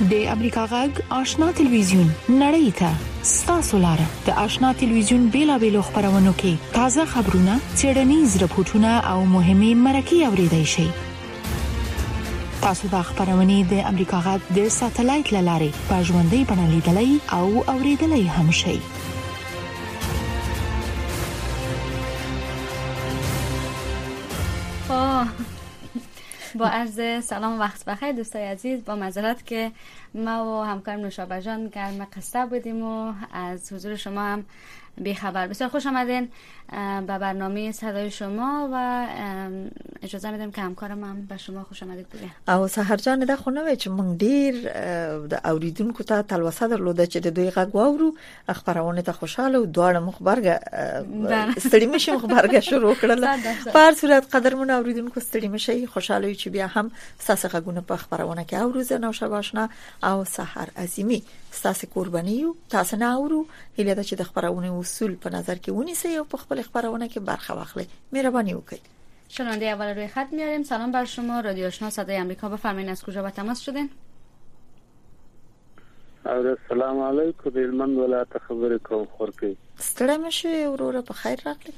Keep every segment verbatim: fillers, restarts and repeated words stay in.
د امریکا غږ آشنا ټلویزیون نړۍ ته ستاسو لاره د آشنا ټلویزیون بیلابېلو خبرونو کې تازه خبرونه، څېړنیز راپورټونه او مهمه مرکې اوريدای شئ. تاسو د خبرونې د امریکا غږ د ساتلایت لارې په ژوندۍ بڼه لیدلای او اوریدلای هم شئ. با عرض سلام و وقت بخیر دوستای عزیز، با معذرت که ما و همکارم نوشابه جان گرم قصه بودیم و از حضور شما هم بیخبر. بسیار خوش آمدین به برنامه صدای شما و اجازه میدم که همکارم هم به شما خوش آمدید بگه. او سحر جان دا خو نه چې مونږ ډیر د اوریدونکو ته تلوسه درلوده چې د دوی غږ واورو، خبرونه ته خوشاله او دواړه مخبرګه ستړي مشه مخبرګه شروع کړل. په هر صورت قدرمن اوریدونکو ستړي مشه، خوشاله چې بیا هم ساسه غږونه په خبرونه کې اورو. زه نوشابه آشنا او سحر عظیمی ساسه قرباني او تاسو نه اورو. هیله ده چې د خبرونه اصول په نظر کې ونیسئ او په خپل خبرونه کې برخه واخلئ. مهرباني وکړئ. شنونده اول روی خط میاریم. سلام بر شما، رادیو آشنا صدای آمریکا، بفرمایید از کجا به تماس شدین؟ السلام علیکم، د هلمند ولایت خبرې کوم. خورکی ستړی مشه وروره، په خیر راغلی.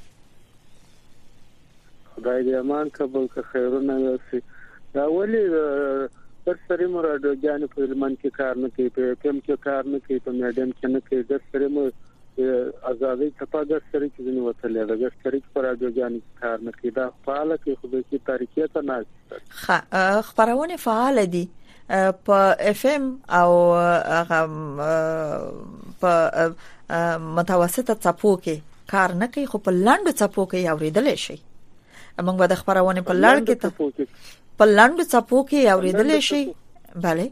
خدای دې امان کبل که خیرونه وسی. دا ولی پر سری مو راډیوګان په هلمند کې کار نه کوي، په کوم کې کار نه کوي، په میډیم کې نه کوي. د سری مو ازادي تپاګر سری چې نو وتلې ده، د سری پر راډیوګان کار نه کوي. دا فعال کې خو د تاریخي ته نه ښه خبرونه فعال دي په اف ام او هغه په متوسطه څپو کې کار نه کوي، خو په لاندو څپو کې اوریدل شي. موږ به د خبرونه په لړ کې ته په لاندو څپو کې اوریدل شي. bale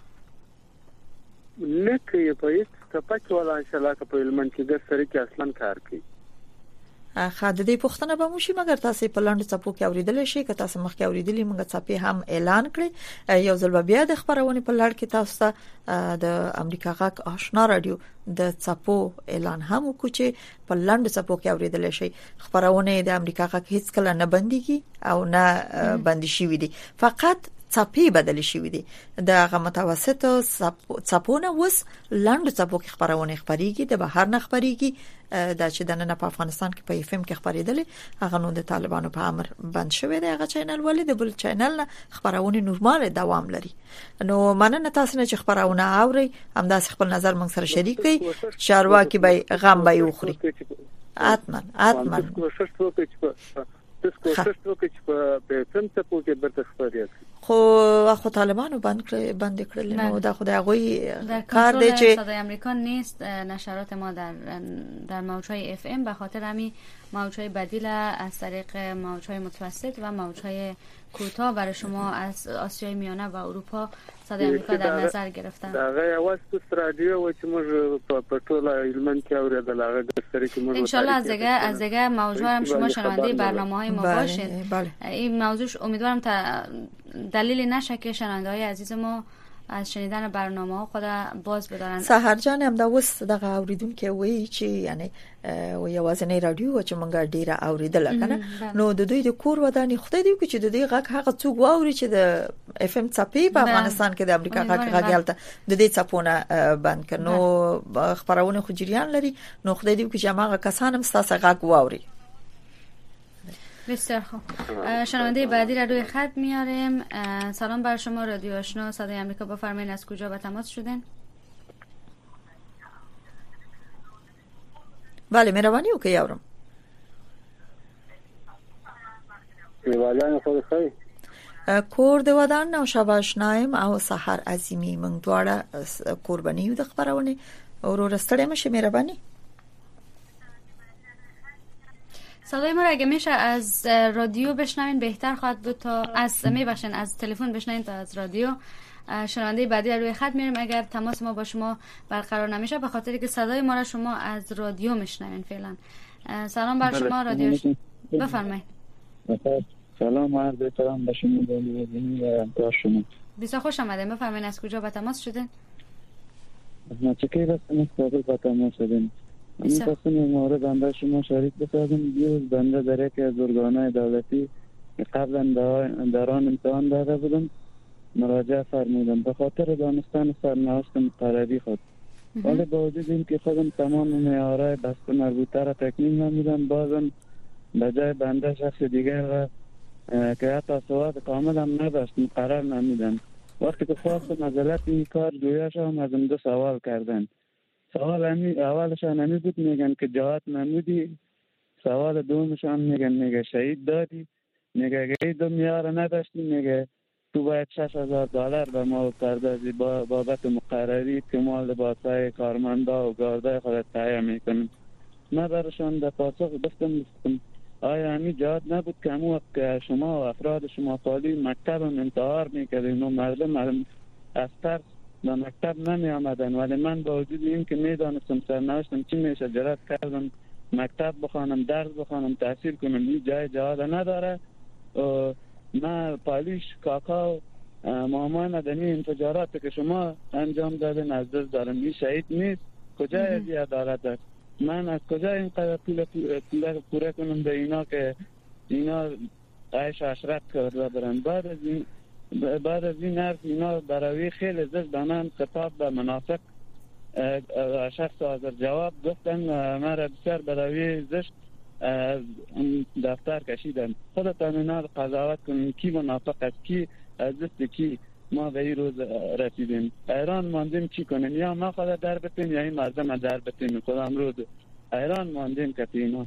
نه کوي په هیڅ څپه ولا ان شاء الله په هلمند کې د سری کې اصلا کار کوي. اخا د دې پښتنه به موشي، مګر تاسو په لاندو څپو کې اوریدل شي. که تاسو مخکې اوریدلی موږ څپې هم اعلان کړی. یو ځل بیا د خبرونه په لړ کې تاسو د امریکا غږ آشنا رادیو د څپو اعلان هم وکړو چې په لاندو څپو کې اوریدل شي. خبرونه د امریکا غږ هیڅ کله نه بنديږي او نه بند شي وي دي، فقط څپې بدل شي دي. د هغه متوسط څپونه وس لاندو څپو کې خبرونه خبريږي، د بهر نه خبريږي. دا چې د نن په افغانستان کې په اف ام کې خبرېدل هغه نو د طالبانو په امر بند شوی دی. هغه چینل ولې د بل چینل نه خبرونه نورمال دوام لري. نو مننه تاسو نه چې خبرونه اوري، همداسې خپل نظر موږ سره شریک کړئ. چارواکي به غم به یوخري. اتمن اتمن کوشش وکړئ چې کوشش وکړئ چې په فهم څه پوهه برته خبرې خو خو طالبانو بند کړ بند کړل. نو دا خدای غوي کار دی چې صدای آمریکا نیست. نشرات ما در در موجهای اف ام به خاطر همین موجهای بدیل از طریق موجهای متوسط و موجهای کوتاه برای شما از آسیای میانه و اروپا صدای آمریکا در نظر گرفتن. هغه اواز په رادیو و چې موږ په ټوله هلمند کې اوریدل. هغه د سری کې موږ ان شاء الله از دیگه از دیگه موضوع هم شما شنونده برنامه‌های ما باشید. این موضوع امیدوارم تا دلیلی نشه که شنونده‌های عزیز ما از شنیدن برنامه‌ها خود باز بدارن. سحر جان هم دا وس دغه اوریدونکو وی چې یعنی و یوازنی رادیو چې مونږ ډیره اوریدل کنه. نو د دوی د کور ودانې خدای دی چې د دوی غږ هغه څوک واوري چې د اف ام څپې په افغانستان کې د امریکا غږ غږالته د دې څپونه بند کړي. خبرونه خو جریان لري. نو خدای دی چې هغه کسان هم ستاسو غږ واوري. بسیار خوب. شنونده بعدی را روی خط میاریم. سلام بر شما، رادیو آشنا صدای آمریکا، بفرمایید از کجا به تماس شدین؟ بله مهربانی وکړئ یارم. دیوالان خو خی کور د ودان او شابه آشنایم او سحر عظیمی موږ دواړه قرباني د خبرونه اورو رستړې مشه. مهربانی صدای ما را اگه میشه از رادیو بشنوین بهتر خواهد بود تا از میبخشین از تلفن بشنوین تا از رادیو. شنونده بعدی روی خط میریم اگر تماس ما با شما برقرار نمیشه به خاطر که صدای ما را شما از رادیو میشنوین. فعلا سلام بر شما، رادیو بفرمایید. سلام عرض سلام به شما دلیوزینی و همکار شما. بسیار خوش آمدید. بفرمایید از کجا به تماس شدین؟ از چکی رستم استقبال به تماس شدین. این تصمیم مورد بنده شما شریک بسازم. دیروز بنده در یکی از ارگانهای دولتی قبلا در آن امتحان داده بودم مراجعه فرمودم به خاطر دانستن سرنوشت مقرری خود. ولی با وجود این که خودم تمام معیارهای بسته مربوطه را تکمیل نمودم، بازم به جای بنده شخص دیگر را که حتی سواد کامل هم نداشت مقرر نمیدن. وقتی که خواستم از علت این کار جویا شدم، از دو سوال کردن. سوال امی اولشان همی بود، میگن که جهات نمودی. سوال دومشان میگن میگه شهید دادی. میگه اگه دو میار نداشتی، میگه تو باید شش هزار دلار به ما پردازی با بابت مقرری که ما لباسای کارمندا و گارده خودت تهیه میکنیم. من برشان در پاسخ گفتم آیا همی جهات نبود که همون وقت که شما و افراد شما فعالی مکتب هم انتحار میکردین و مردم از ترس به مکتب نمی آمدن، ولی من با وجود این که میدانستم سرنوشتم چی میشه جرأت کردم مکتب بخوانم، درس بخوانم، تحصیل کنم. این جای جهاد نداره. من پالیش کاکا و مامان مدنی انفجارات که شما انجام دادن از دست دارم. این شهید نیست. کجا ازی عدالت است؟ من از کجا اینقدر پول پوره کنم به اینا که اینا عیش عشرت کرده برن؟ بعد از این بعد از این حرف اینا برای خیلی زشت به من خطاب به منافق شخص حاضر جواب گفتن. من را بسیار برای زشت دفتر کشیدن. خودتان اینا رو قضاوت کنین کی منافق است، کی از دست کی ما به این روز رسیدیم. ایران ماندیم چی کنیم؟ یا ما خود در بتیم یا این مردم در بتیم. خودم روز ایران ماندیم که اینا.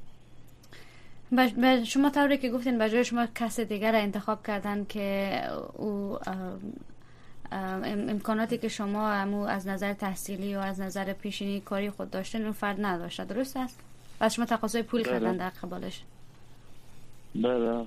به شما طوری که گفتین به جای شما کس دیگر را انتخاب کردن که او امکاناتی که شما همو از نظر تحصیلی و از نظر پیشینی کاری خود داشتن اون فرد نداشته، درست است؟ و شما تقاضای پول کردن در قبالش. بله.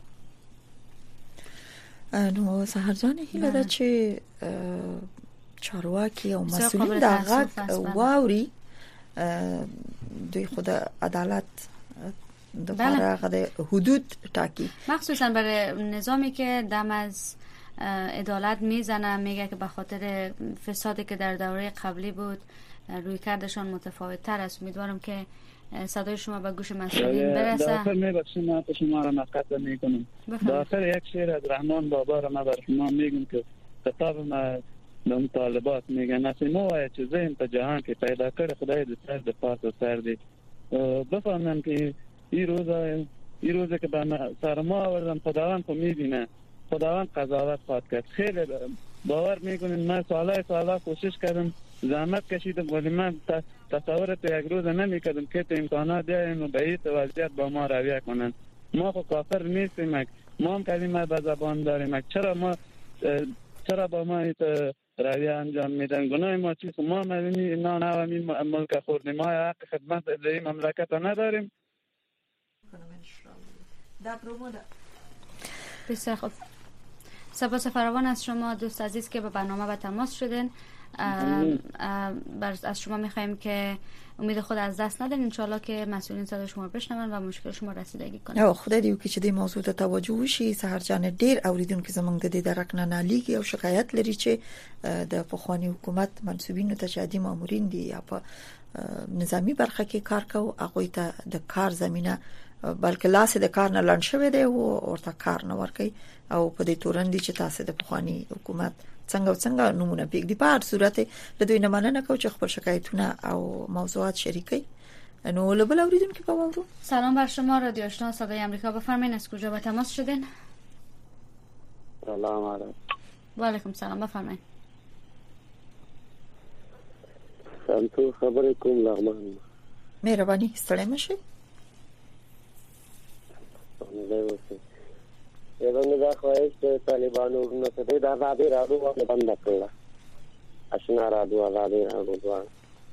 نو سهر جان هیله ده چې چارواکي او مسئولین دا غږ واوري دوی خود عدالت د فارغ د حدود ټاکی، مخصوصا برای نظامی که دم از عدالت میزنه، میگه که به خاطر فسادی که در دوره قبلی بود روی کردشان متفاوت تر است. امیدوارم که صدای شما به گوش مسئولین برسه. داخل میبخشیم من شما را مقطع میکنم. داخل یک شعر از رحمان بابا را من بر شما میگم که خطاب ما مطالبات میگن نسیمو های چیزه این تا جهان که پیدا کرد خدای دو سر دو پاس و سر دی. بفهمم که این روزه این روزه که به سر ما آوردم خداوند خو میبینه، خداوند قضاوت خواهد کرد. خیلی باور میکنین من سالهای سالها کوشش کردم، زحمت کشیدم، ولی من تصور تو یک روز نمی کردم که تو امکانات دیاریم و به این وضعیت با ما رویه کنن. ما خو کافر نیستیم، ما هم کلمه به زبان داریم. چرا ما چرا با ما این رویه انجام میدن؟ گناه ما چیست؟ ما مدنی نه نه همین ملک خوردیم، ما حق خدمت در این مملکت نداریم. بسیار خوب، سپاس فراوان از شما دوست عزیز که به برنامه به تماس شدین. بر از شما میخوایم که امید خود از دست ندین، انشالله که مسئولین صدا شما بشنون و مشکل شما رسیدگی کنن. او خدای دې وکړي چې د موضوع ته توجه وشي. سهار جان ډیر اوریدونکو زمونږ د دې درک نه نالیږي او شکایت لري چې د پخوانی حکومت منسوبینو ته چې مامورین دي یا په نظامی برخه کې کار کوي هغه ته د کار زمينه بلکې لاس د کار نه لړن شوی دی او ورته کار نه ورکي او په دې تورن دي چې تاسو د پخوانی حکومت څنګه څنګه نمونه پیګ په هر صورت له دوی نه مننه کوم چې خپل شکایتونه او موضوعات شریکي. نو له بل اوریدونکو په وورو. سلام بر شما رادیو آشنا صدای آمریکا، بفرمایید از کجا به تماس شدین؟ سلام علیکم. و علیکم سلام، بفرمایید. سلام خبر کوم لغمان. مهرباني ستړی مشه. یوه دا خواهش د طالبانو نو ته د آزادي راډیو باندې بند کړل. آشنا راډیو آزادي راډیو.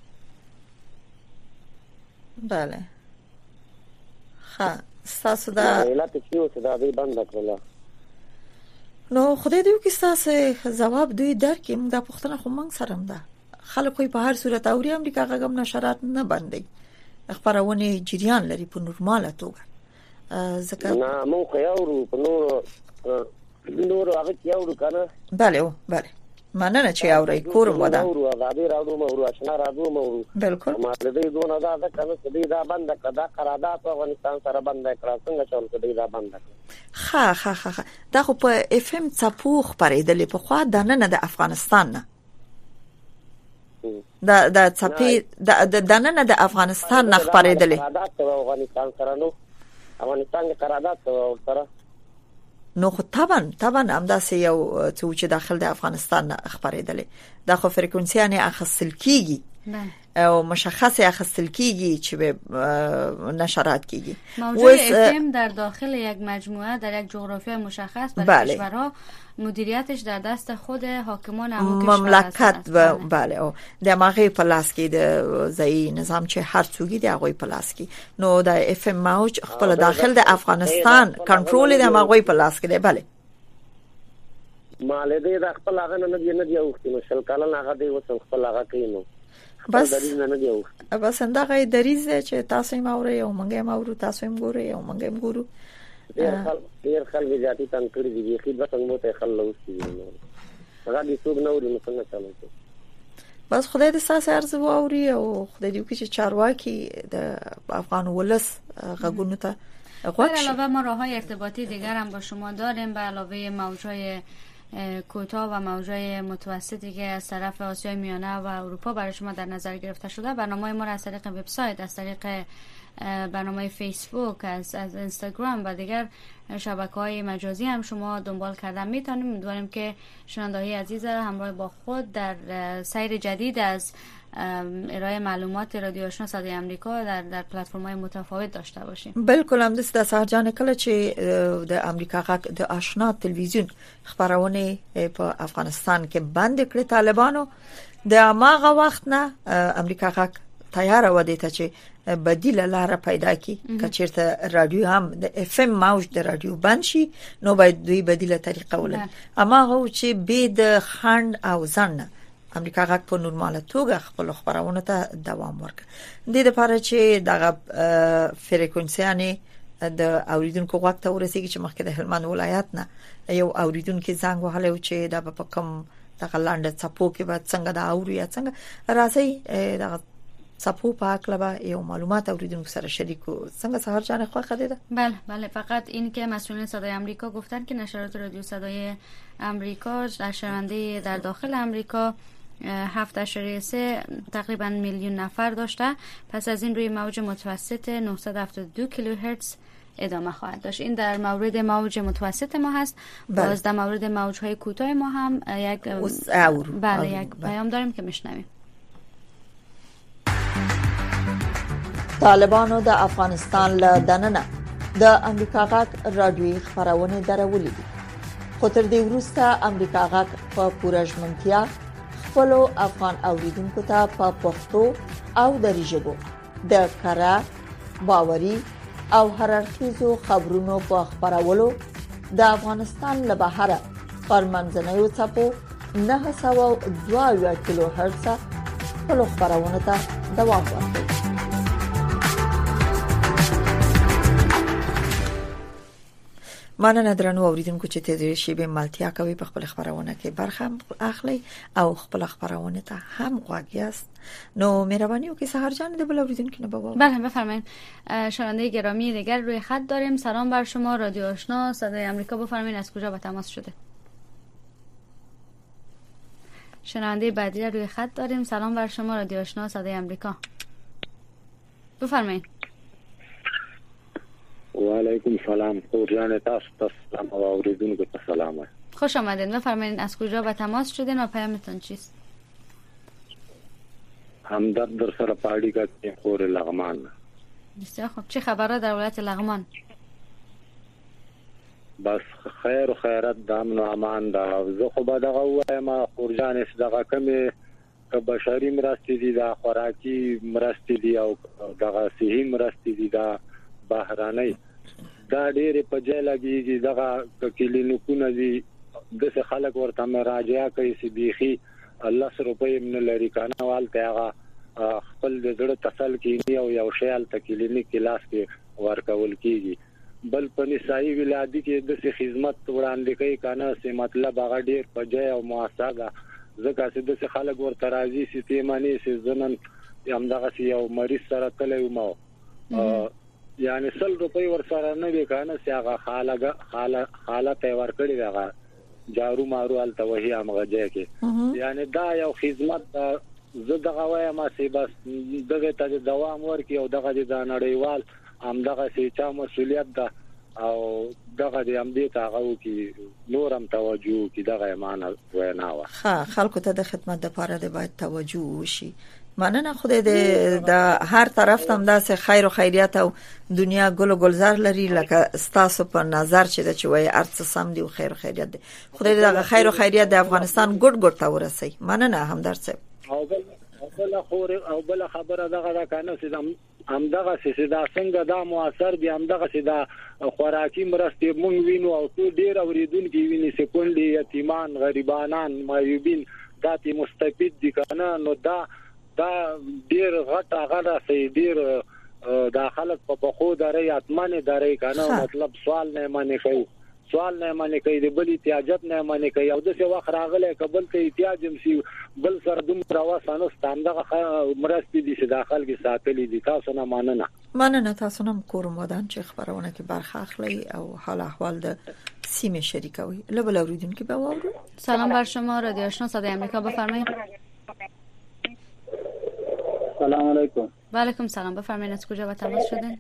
بله. ها تاسو دا علت کیو چې دا دې بند کړل. نو خدای دې وکړي تاسو جواب دوی درکې. موږ د پښتنه خو موږ سره ده خلک په هر صورت اوري امریکا غږم نشرات نه باندې خبرونه جریان لري په نورماله توګه. ځکه نه مو خو یو په نور نور هغه یو کنه. بله او بله مننه چې اوري کورم ودا او ازادي راډیو مو آشنا راډیو مو بالکل ما دې دونه دا د کنه دې دا بند کړه قرارداد په افغانستان سره بند کړه څنګه چول کړي دا بند کړه خا خا خا دا خو په اف ام څپو خبرېدلې په خوا د نن د افغانستان نه دا د څپې د نن د افغانستان نه خبرېدلې قرارداد په افغانستان سره نو افغانستان قرارداد سره نو خو طبعا طبعا همداسې یو څه چې داخل د افغانستان نه خبرېدلې دا خو فریکونسیانه اخصل کیږي او مشخصه اخصل کیږي چې به نشرات کیږي موضوع اف ام در داخل یک مجموعه در یک جغرافیای مشخص برای بله. کشورها مدیریتش در دست خود حاکمان همون کشور مملکت و بله او د ماغه پلاس کې د ځای نظام چې هر څوګي د هغه پلاس کې نو د اف ام موج خپل داخل د افغانستان کنټرول د ماغه پلاس کې دی بله مال دې د خپل هغه نه دی نه دی او خپل کله هغه دی وسم خپل هغه کینو بس بس اندغه دریز چې تاسو یې ماوري او مونږه ماورو تاسو یې ګوري او مونږه یې ګورو ډیر خل ډیر خل ذاتي تن کړی دی خې بس موږ ته خل لوستي نو هغه دې څوک نو نو څنګه چالو بس خدای دې ساس ارزو اوري او خدای دې چې چارواکي د افغان ولس غوګونو ته غوښ علاوه ما راههای ارتباطی دیگر هم با شما داریم به علاوه موجهای کوتاه و موجهای متوسطی که از طرف آسیای میانه و اروپا برای شما در نظر گرفته شده. برنامه ما را از طریق وبسایت، از طریق برنامه فیسبوک، از از اینستاگرام و دیگر شبکه‌های مجازی هم شما دنبال کردن میتونیم. امیدواریم که شنونده‌های عزیز همراه با خود در سیر جدید از ارائه معلومات رادیو آشنا صدای امریکا در در پلتفرم‌های متفاوت داشته باشیم. بالکل هم دست سهار جان کله چې د امریکا غږ د آشنا تلویزیون خبرونه په افغانستان کې بند کړې طالبانو د ماغه وخت نه امریکا غږ تیار و دي ته چې بدیل لاره پیدا کی کچیرته رادیو هم د اف ام موج د رادیو بند شي نو باید دوی بدیله طریقه ولري اما هو چې به د خند او ځن امریکا غږ په نورماله توګه خپل خبرونه ته دوام ورکړي د دې لپاره چې دغه فریکونسیانه د اوریدونکو غږ ته ورسیږي چې مخکې د هلمند ولایت نه یو اوریدونکو زنګ وهلو چې د په کم دغه لاندې څپو کې بعد څنګه دا اوري څنګه راځي دغه څپو پاک لبا یو معلومات اوریدونکو سره شریکو څنګه سهار جان خو خدیده. بله بله فقط این که مسئولین صدای امریکا گفتن که نشرات رادیو صدای امریکا در شنونده در داخل امریکا هفت اشاریه سه تقریبا میلیون نفر داشته، پس از این روی موج متوسط نهصد و هفتاد و دو کیلوهرتز ادامه خواهد داشت. این در مورد موج متوسط ما هست. باز در مورد موج‌های کوتاه ما هم یک بله یک پیام داریم که میشنویم. طالبانو د افغانستان له دننه د امریکا غږ رادیوي خبرونه درولې دي. خو تر دې وروسته امریکا غږ په پوره ژمنتیا خپل افغان اوریدونکو ته په پښتو او دری ژبه د کره باوري او هررخیزو خبرونو په خبرولو د افغانستان له بهره پر منځنیو څپو نه سوه دوه کیلو هرتز خپل خبرونه ته دوام ورکوي. مننه درنو اوریدونکو چې تاسو شی به ملتیا کوي په خپل خبرونه کې برخه اخلي او خپل خبرونه ته هم غواګیاست. نو مهرباني وکړئ سهار جان د بل اوریدونکو نه بابا. بله بفرمایید. شنونده گرامی دیگر روی خط داریم. سلام بر شما رادیو آشنا صدای امریکا، بفرمایید از کجا به تماس شده؟ شنونده بعدی روی خط داریم. سلام بر شما رادیو آشنا صدای امریکا، بفرمایید. و علیکم سلام. خورجان تاسو تاسو او اوریدونکو ته سلام. خوش آمدید. بفرمایید از کجا به تماس شدین و پیامتون چیست؟ همدرد در سره پاڑی کا خور لغمان. بسیار خوب. چه خبره در ولایت لغمان؟ بس خیر و خیرت د امن و امان دا. زه خو به دغه وایم خورجان اس دغه کمی که بشری مرستې دي دا خوراکي مرستې دي او دغه صحي مرستې دي دا بهراني دا ډېر په ځای لګيږي. دغه کلینیکونه دي د څه خلک ورته مراجعه کوي چې بيخي الله سره په من لري کنه والته هغه خپل د زړه تسل کینی او یو شیل ته کلینیک کلاس کې ورکول کیږي. بل په نسایي ولادي کې د څه خدمت وړاندې کوي کنه چې مطلب هغه ډېر په ځای او موثقه ځکه چې د خلک ورته راځي سیستماني سي زنن همدغه یو مریض سره تللی مو یعنی سل روپۍ ور سره نه وی کنه چې هغه خاله خاله حالت ور کړی دغه جارو مارو الته وهي امغه ځای کې یعنی دا یو خدمت زه دغه وایم چې بس دغه ته دوام ورکړي او دغه د نړیوال همدغه چې چا مسولیت ده او دغه د امدې تاغو کې نورم توجه کې دغه معنا ویناوه ها خلکو ته د خدمت لپاره د باید توجه وشي مننه خدای دې د هر طرف ته همداسې خیر او خیریت او دنیا ګل او گلزار لري لکه ستاسو په نظر چې د چوي ارڅ سم دی او خیر او خیریت دی خدای دې د خیر او خیریت د افغانستان ګډ ګډ ته ورسي مننه همدرڅ او بل خور او بل خبره دغه کنه چې همدغه چې دا څنګه دا موثر دي همدغه چې دا خوراکي مرستې مونږ وینو او ټول ډیر اوریدونکو ویني سکونډي یتیمان غریبانان معیوبین داتې مستفید دي کنه نو دا دا ډیر غټ هغه سي ډیر داخله په بخو درې اتمنه درې کنه مطلب سوال نه معنی کوي سوال نه معنی کوي د بل احتیاجات نه معنی کوي او د څه وخت راغله قبل ته احتیاج هم سي بل سره دوم راوسانه ستاندغه مرستې دي چې داخل کې ساتلې دي تاسو نه مننه مننه تاسو نم کوم ودان چې خبرونه کې برخه اخلي او حال احوال د سیمه شریکوي لبل اوریدونکو به وورو سلام بر شما رادیو آشنا صدای آمریکا بفرمایید سلام علیکم و علیکم سلام بفرمایید از کجا با تماس شدین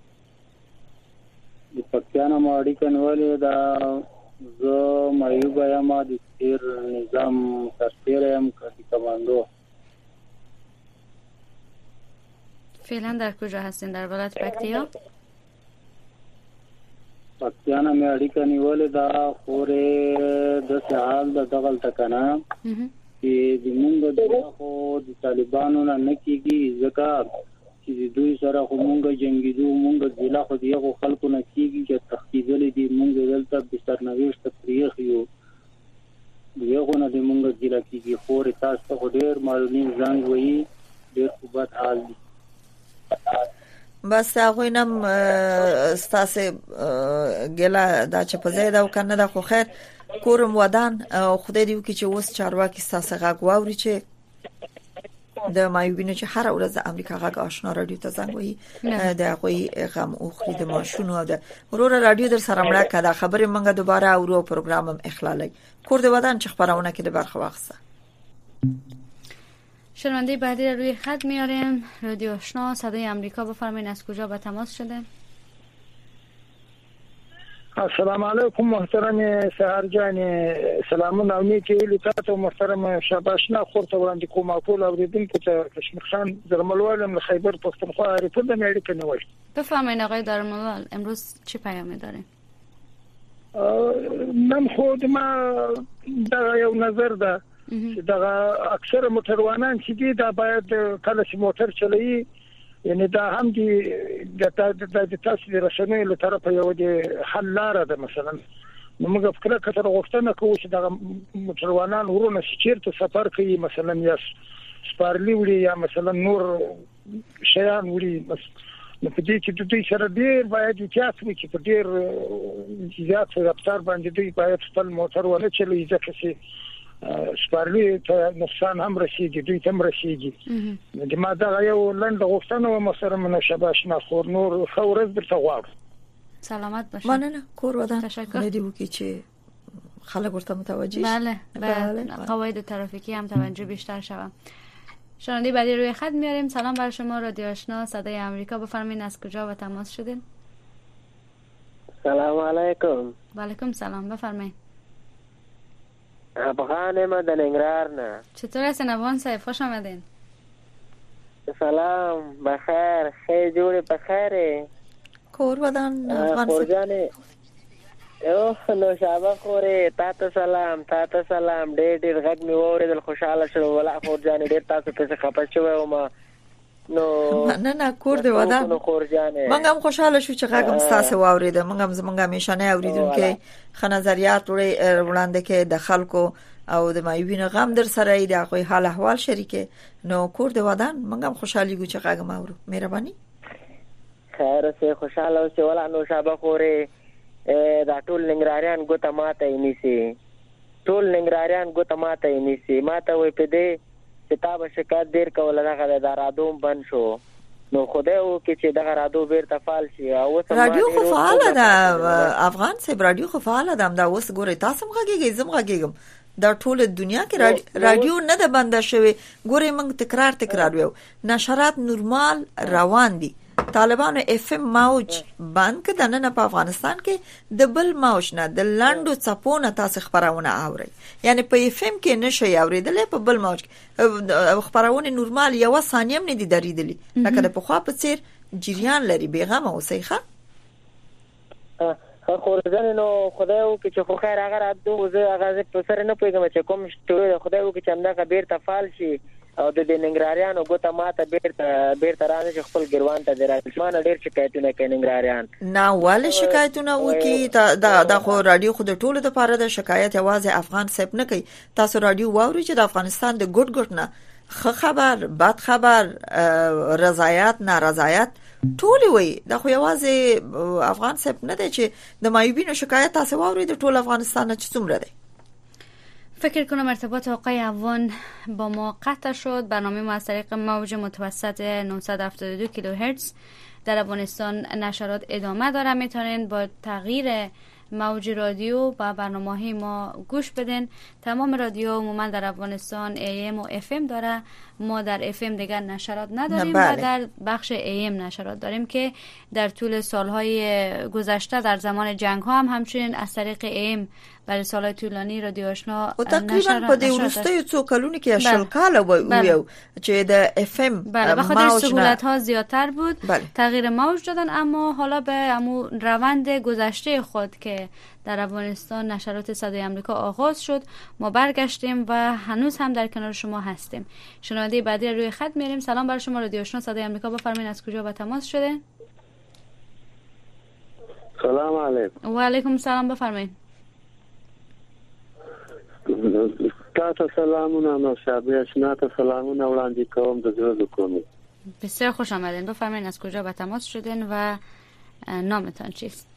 د پکتیانا ماړی کنواله دا زه مایوب یم د تیر نظام سرتیر یم کتی کماندو فعلا در کجا هستین در ولایت پکتیا پکتیانا ماړی کنواله دا خوره د سحال د دغل تکنا چې د مونږ د خو د طالبانو نه کیږي ځکه چې دوی سره کومه جنگیدو مونږ ضلع خو دیغه خلکو نه کیږي چې تخصیصلې دي مونږ دلته به سرنويشت تاریخ یو دیغه نه د مونږ ضلع کیږي خو تاسو ته ډېر معلومین ځان وایي ډېر خوبات حال دي بس هغه نم ستاسو ګلا دا چې په زیاده او کنه دا خو خیر کورم ودان خدای دې وکړي چې اوس چارواکي ستاسو غږ واوري چې د مایوبینو چې هر ورځ امریکا غږ آشنا رادیو ته زنګ وهي د هغوی غم او خري د ماشونو او د ورور رادیو در سره مړه کړه خبره منګه دوباره اورو پروګرام هم اخلالي کور د ودان چې خبرونه کې د برخه واخصه شنونده بعدی رو روی خط میاریم رادیو آشنا صدای آمریکا بفرمایید از کجا با تماس شده السلام علیکم محترم سحر جان سلامونه امید چې تاسو محترم شاباشنا خورته وړاندې کوم ټول اوریدونکو ته کشمیر خان درملوالم له خیبر پختونخوا ریپورت د امریکا نوښت بفرمایید آقای درملوال امروز چه پیامی دارین من خود ما دا یو نظر ده چې دا اکثر موټروانان چې دي دا باید کله چې موټر چلوي یعنی دا هم دي د تاسو د رسنۍ له طرفه یو د حل لاره ده مثلا نو موږ فکر کړو غوښتنه کوو چې دا موټروانان ورونه چیرته سفر کوي مثلا یا سپارلی وړي یا مثلا نور شیان وړي بس نو په دې کې د دوی سره ډیر باید احتیاط وکړي په ډیر زیات رفتار باندې دوی باید خپل موټر ونه چلوي ځکه چې سپارلی ته نقصان هم رسیږي دوی ته هم رسیږي د ما دا یو لنډ غوښتنه و مسره من شباشنا خور نور خورز درته غواړم سلامت باشید مننه کور ودان تشکر دی وکي چې خلک ورته متوجه بله بله قواعد ترافیکی هم توجه بیشتر شوه شنونده بعدی روی خط میاریم سلام بر شما رادیو آشنا صدای آمریکا بفرمایید از کجا و تماس شدین سلام علیکم و علیکم سلام بفرمایید افغان ما د ننګرهار نه چطور هستین افغان صاحب خوش آمدین سلام بخیر خیر جوړ په خیره کور ودان افغان صاحب او نو شابه خوره تاسو سلام تاسو سلام ډېر ډېر غږ می اوریدل خوشاله شوم ولا خور جان ډېر تاسو ته خپه شوم ما نو نه نه کور دی ودان موږ هم خوشاله شو چې غږم تاسو واوریده موږ هم زمونږه همیشنه اوریدونکو خ نظریات وړاندې کې د خلکو او د مایوبینو غم در سره دی خو حال احوال شریکه نو کور دی ودان موږ هم خوشالي ګو چې غږم اورو مهرباني خیر سه خوشاله اوسه ولا نو شابه خوره دا ټول ننګراریان ګوته ماته نیسی ټول ننګراریان ګوته ماته یې نیسي ماته وایي په دې چې تا به شکایت ډېر کوله دغه د رادیو بند شو نو خدای وکړي چې دغه رادیو بیرته فعال شي. رادیو خو فعاله ده افغان صاحب، رادیو خو فعاله ده. همدا اوس ګورئ تاسو هم غږیږئ زم غږیږم، دا ټول دنیا کې رادیو نه ده بنده شوی. ګورئ موږ تکرار تکرار ویو نشرات نورمال روان دي. طالبانو اف ام موج بند کړه نن په افغانستان کې د بل موج نه د لاندو چپونه تاسو خبرونه اوري، یعنی په اف ام کې نشي اوریدلې، په بل موج خبرونه نورمال یو ثانیه هم نه دي درېدلې لکه د پخوا په څیر جریان لري. بیغمه اوسئ ښه خو ځنه نو خدای وکړي چې خو خیر هغه راځو زه هغه په سر نه پوهیږم چې کوم شته خدای وکړي چې همدا بیرته فعال شي او د ننګراریانو ګوته ماته بیرته بیرته رانه خپل ګروان ته درځي. ما نه ډیر شکایتونه کوي ننګراریان. نه ول شکایتونه وکي دا د خو رادیو خو د ټولو لپاره د شکایت یوازې افغان صاحب نه کوي. تاسو رادیو واوري چې د افغانستان د ګډ ګډ نه خبر بد خبر رضایت نارضایت ټول وي. دا خو یوازې افغان صاحب نه دی چې د مایوبینو شکایت تاسو واوري د ټول افغانستان چې څومره دی. فکر کنم ارتباط آقای عوان با ما قطع شد. برنامه ما از طریق موج متوسط نهصد و هفتاد و دو کیلوهرتز در افغانستان نشرات ادامه داره. میتونین با تغییر موج رادیو و برنامه‌های ما گوش بدین. تمام رادیو عموما در افغانستان ای ام و اف ام داره. ما در اف ام دیگر نشرات نداریم و در بخش ای ام نشرات داریم که در طول سالهای گذشته در زمان جنگ ها هم همچنین از طریق ای ام برای سالهای طولانی رادیو آشنا او تقریبا په دې ورستیو څو کلونو کې شل کاله ویو چې د اف ام بله بخاطر سهولت ها زیادتر بود تغییر موج دادن، اما حالا به امو روند گذشته خود که در افغانستان نشرات صدای آمریکا آغاز شد ما برگشتیم و هنوز هم در کنار شما هستیم. شنونده بعدی روی خط میاریم. سلام بر شما رادیو آشنا صدای آمریکا، بفرمایید از کجا با تماس شده؟ سلام علیکم. و علیکم السلام، بفرمایید. تاسو سلامونه نو شابه آشنا ته سلامونه وړاندې کوم د زړه کوم. بسیار خوش آمدین. بفرمایید از کجا با تماس شدین و نامتان چیست؟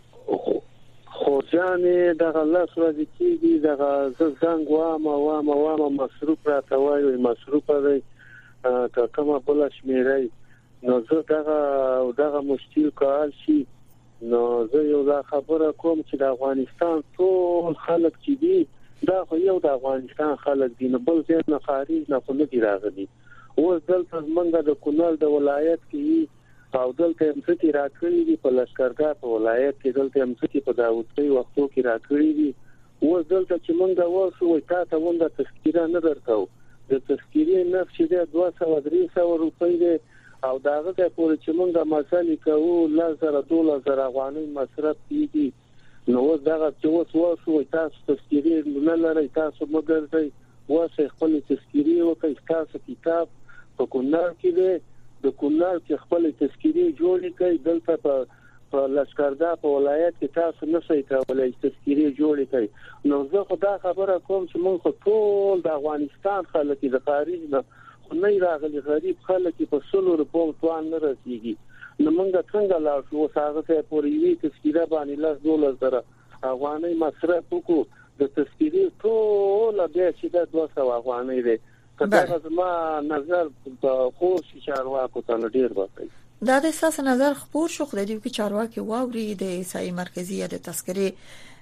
خو جانې دغه لاس ورځې کېږي دغه زه زنګ وام وام وام مصروف راته وایي مصروف دی که کومه بله شمېره نو زه دغه دغه مشکل کال شي نو زه یو دا خبره کوم چې د افغانستان ټول خلک چې دي دا خو یو د افغانستان خلک دي نو بل ځای نه خارج نه خو نه دي راغلي. اوس دلته زمونږ د کونړ د ولایت کې او دلته امسکی راکړی دي په لشکرګاه په ولایت کې دلته امسکی په داوودخی وختو کې راکړی دي. اوس دلته چې مونږ واسو وای تا ته ونده تذکیره نه درکاو د تذکیره نفس دې دوه سوه درې سوه روپۍ دی او داغه ته پورې چې مونږ مسالې کوو لزر دوله زر افغانۍ مصرف کیږي. نو اوس دغه چې اوس واسو وای تاسو تذکیره نه لرئ تاسو مګر ځئ واسه خپل تذکیره وکړئ. تاسو کتاب په کونړ کې دی د کونړ کې خپل تذکیره جوړې کړئ. دلته په په لشکرګاه په ولایت کې تاسو نه شئ کولای تذکیره جوړې کړئ. نو زه خو دا خبره کوم چې موږ ټول د افغانستان خلک د خارج نه خو نه راغلي غریب خلک په سلو روپو توان نه رسیږي. نو موږ څنګه لا شو هغه ته پورې وی تذکیره باندې لاس ډالر سره افغانۍ مصرف وکړو. د تذکیره ټول بیا چې د دوه سوه افغانۍ دی. کله زما نظر په خو چارواکو ته ډیر وکړي. دا د اساس نظر خبر شو خو د دې کې چارواکي واوري د ایسای مرکزی د تذکره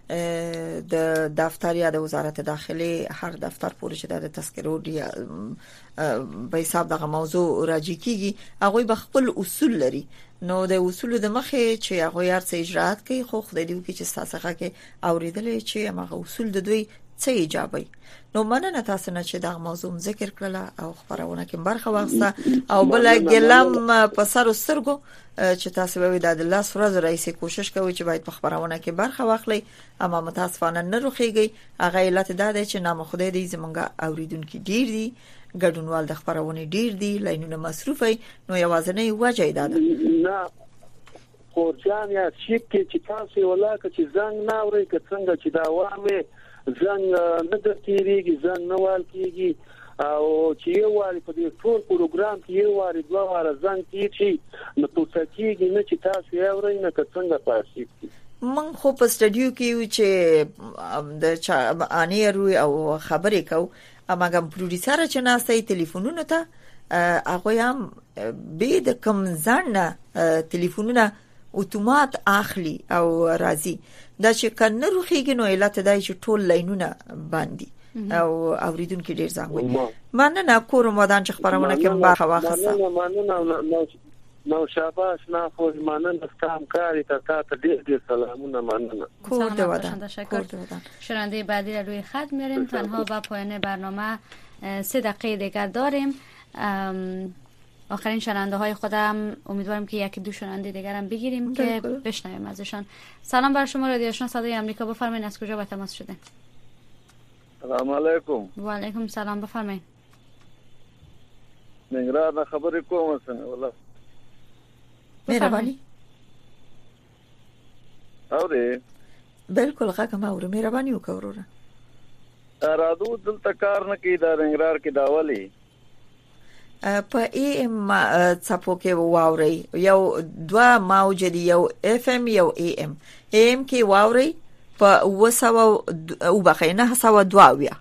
د دفتر یا د وزارت داخله هر دفتر پورې چې د تذکرو دی به حساب دغه موضوع راځي کیږي هغه به خپل اصول لري. نو د اصول د مخه چې هغه هر څه اجرات کوي خو خدای دې وکړي چې تاسو هغه اوریدل چې هغه اصول د دوی څه ایجابي. نو مننه تاسو نه چې دا موضوع ذکر کړله او خبرونه کې برخه واخسته او بل ګلم په سر سترګو چې تاسو به د الله سره رئیس کوشش کوي چې باید په خبرونه کې برخه واخلي اما متاسفانه نه روخيږي. هغه علت دا دی چې نام خدای دې زمونږه اوریدونکو ډیر دي ګډونوال د خبرونه ډیر دي لاینونه مصروف وي. نو یوازنی وجه ده نه خورجان یا شیک چې تاسو ولاکه چې زنګ نه اوري که څنګه چې دا وامه زنګ نه درتيږي زنګ نه وال کیږي او چې یو واري په دې ټول پروګرام کې یو واري دوه واره زنګ کیږي نو پوښتنه کیږي نه چې تاسو یې اورئ نه که څنګه پاسي. من خو په سټډیو کې چې د انیرو او خبرې کو اماګم پروډوسر چې ناسې ټلیفونونو ته هغه هم به د کم ځان ټلیفونونه اتومات اخلي او راځي دا چې کنه روخیږي نو علت دی چې ټول لاینونه باندې او اوریدونکو ډیر زنګوي مننه کوم ودان چې خبرونه کې برخه واخصه مننه نو شاباش نه خو مننه ستام کاری تا تا ډیر ډیر سلامونه مننه کور دې ودان تشکر. شنونده بعدی را روی خط میاریم تنها با پایان برنامه سه دقیقه دیگر داریم. آخرین شنونده های خودم امیدوارم که یکی دو شنونده دیگر هم بگیریم که بشنویم ازشان. سلام بر شما رادیو آشنا صدای آمریکا، بفرمایید از کجا با تماس شده؟ سلام علیکم. و علیکم سلام، بفرمایید. نگران خبری کوم هستن والله. مهربانی. اوره. بالکل غاګه ما اوره مهرباني وکوروره. رادو دلته کار نه کی دا نګرار کې داولي. په ای ام څپو کې واوري یو دوا موج دی یو اف ام یو ای ام ای ام کې واوري په وسو او بخینه سو دواویا.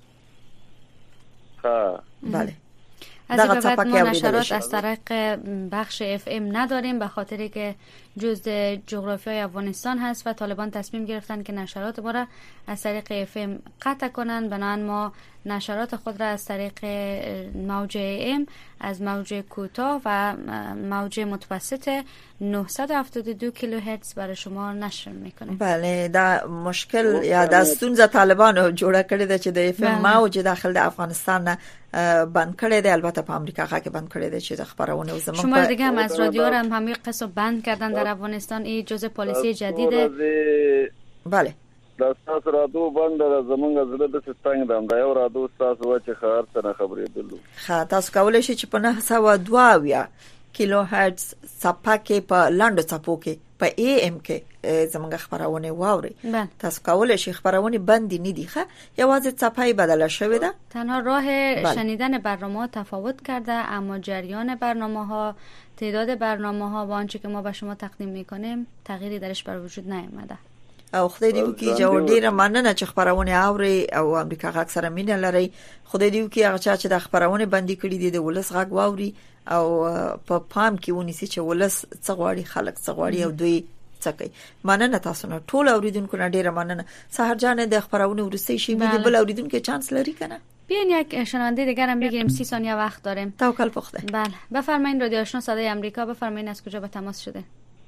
ها بله. از این بعد ما نشرات از طریق بخش اف ام نداریم به خاطری که جزء جغرافیای افغانستان هست و طالبان تصمیم گرفتن که نشرات ما را از طریق اف ام قطع کنند. بنابراین ما نشرات خود را از طریق موج ام از موج کوتاه و موج متوسط نهصد و هفتاد و دو کیلوهرتز برای شما نشر میکنیم. بله دا مشکل یا دا ستونزه طالبانو جوړه کړې ده چې د اف ام موج داخل د افغانستان نه بند کړی دی. البته په امریکا کې بند کړی دی چې د خبرونه زموږ شما دیگه هم از رادیو را هم همین قسم بند کردن در افغانستان. این جزء پالیسی جدیده. بله دا تاسو رادیو بند د زمونږ زړه د ستنګ دم دا یو رادیو تاسو چې خبر څنګه خبرې دلو ښه تاسو کولای شئ چې په نه سو دواویا کیلو هرتز صفحه کې په لاندو صفحو کې په ای ام کې زمونږ خبرونه واوري. تاسو کولای شئ خبرونه بند نه دي ښه یوازې صفحه بدله شوې ده. تنها راه بله. شنیدن برنامه تفاوت کرده اما جریان برنامه‌ها، تعداد برنامه‌ها و آنچه که ما به شما تقدیم می‌کنیم تغییری درش بر وجود نیامده. او خدای دې وکړي چې ډیره مننه چې خبرونه اوري او امریکا غږ سره مینه لري. خدای دې وکړي هغه چې د خبرونه باندې کړي دي د ولس غږ واوري او په پام کې ونیسي چې ولس څه غواړي، خلک څه غواړي او دوی څه کوي. مننه تاسو نه ټول اوریدونکو نه ډیره مننه. سحر جان د خبرونه ورسې شي مې بل اوریدونکو چانس لري کنه. بیاین یک شنونده دیگر هم بگیریم. سی ثانیه وقت داریم. توکل په خدای. بله بفرمایید رادیو آشنا صدای آمریکا، بفرمایید از کجا به تماس شده؟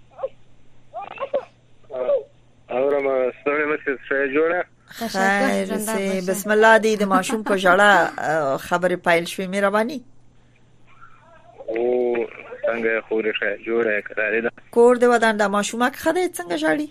اورم ستاره مسیح شای جوړه. خیر سي بسم الله دې د ماشوم په جړه خبره پایل شوې مهرباني. او څنګه خوري شای جوړه کړی دا کور دې ودان د ماشومه خدای څنګه جاړي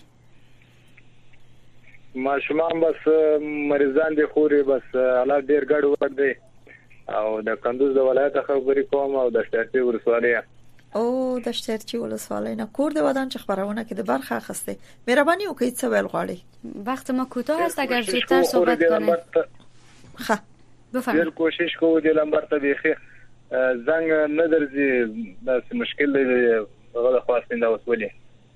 ماشومان بس مریضان دي خوري بس الله ډیر ګډ وړ دی او د کندوز د ولایت خبرې کوم او د شترتي ورسوالۍ او د شترتي ولسوالۍ نه کور دې ودان چې خبرونه کې د برخه اخسته. مهرباني وکړئ څه ویل غواړئ. وخت ما کوتاه است اگر زودتر صحبت کنید. ښه بفرمایید. ډیر کوشش کوو د لمبر ته بيخي زنګ نه درځي دا مشکل دی هغه خاصینده وسولې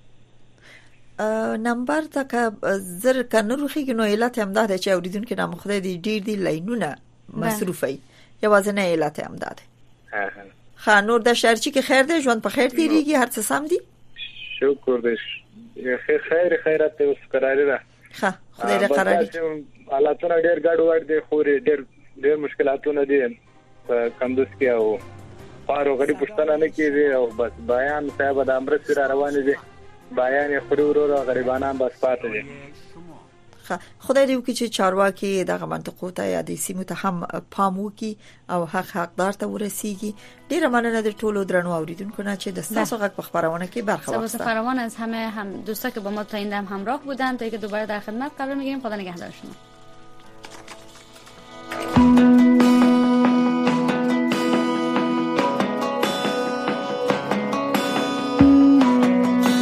نمبر تک زر کنه روخي نو علت هم ده چې اوریدونکو نام خدای دې ډیر دی لاینونه مصروفي یوازې نه علت هم ده. ها نور د شهرچی کې خیر دی ژوند په خیر تیریږي هر څه سم دي شکر دې خیر خیر خیرات اوس قرار ده. ها خدای دې قرار دې حالاتونه ډیر ګډ وړ دي خو ډیر ډیر مشکلاتونه دي په کندوز کې او پارو غړي پښتنه نه کیږي او بس بیان صاحب د امر سره روان دي بیان خوري ورو غریبانان بس پاتې دي. خدای دې وکړي چې چارواکي دغه منطقو ته یا د سیمو ته هم پام وکړي او حق حقدار ته ورسیږي. ډیره مننه در ټولو درنو اوریدونکو نه چې د تاسو غږ په خبرونه کې برخه واخیسته. سپاسگزارم از همه هم دوستا که با ما تا این دم همراه بودن تا اینکه دوباره در خدمت قرار میگیریم. خدا نگهدار شما.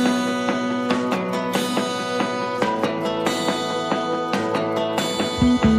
Thank you.